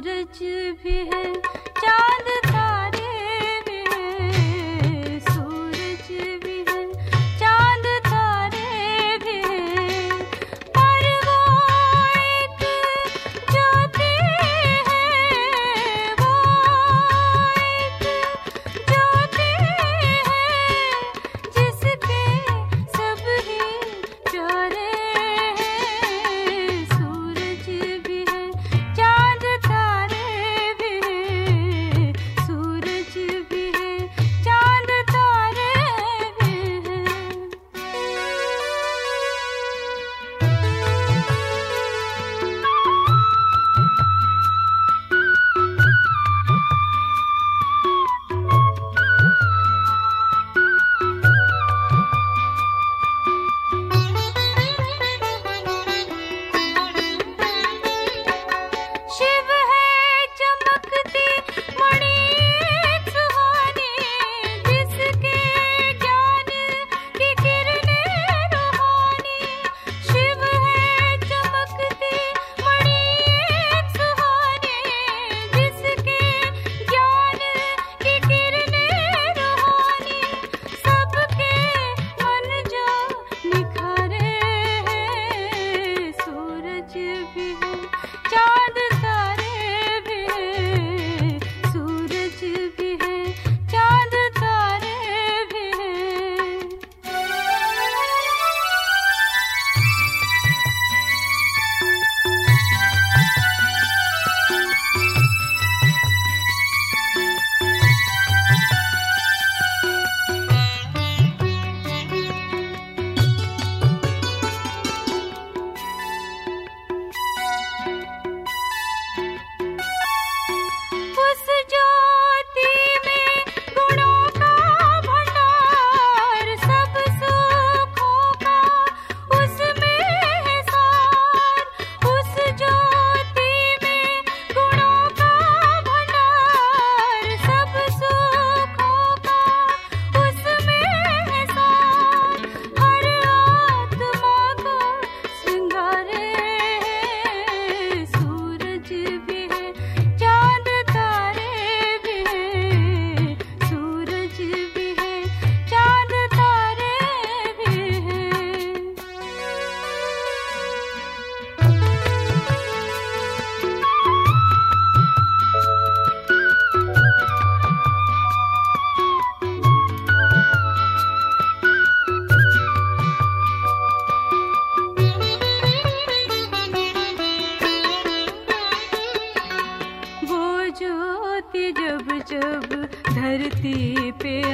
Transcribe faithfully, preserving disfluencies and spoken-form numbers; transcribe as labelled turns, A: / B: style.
A: सूरज भी है, चांद तारे भी है, सूरज भी है, चांद तारे भी है, पर वो एक ज्योति है, वो एक ज्योति है, जिसके सब ही प्यारे हैं। सूरज भी है, चांद तारे भी है, सूरज भी है, चांद तारे भी है। शिव है चमकती मणि सुहानी, जिसके ज्ञान की किरणें रूहानी। शिव है चमकती मणि सुहानी, जिसके ज्ञान की किरणें रूहानी। सबके मन जो निखारे हैं। सूरज भी है, चांद तारे भी है, सूरज भी है, चांद तारे भी है। उस ज्योति में गुणों का भंडार, सब सुखों का उसमें है सार। उस ज्योति में गुणों का भंडार, सब सुखों का उसमें है सार। हर आत्मा को श्रृंगारे हैं। सूरज भी है, चांद तारे भी है, सूरज भी है, चांद तारे भी है। वो ज्योति जब जब धरती पे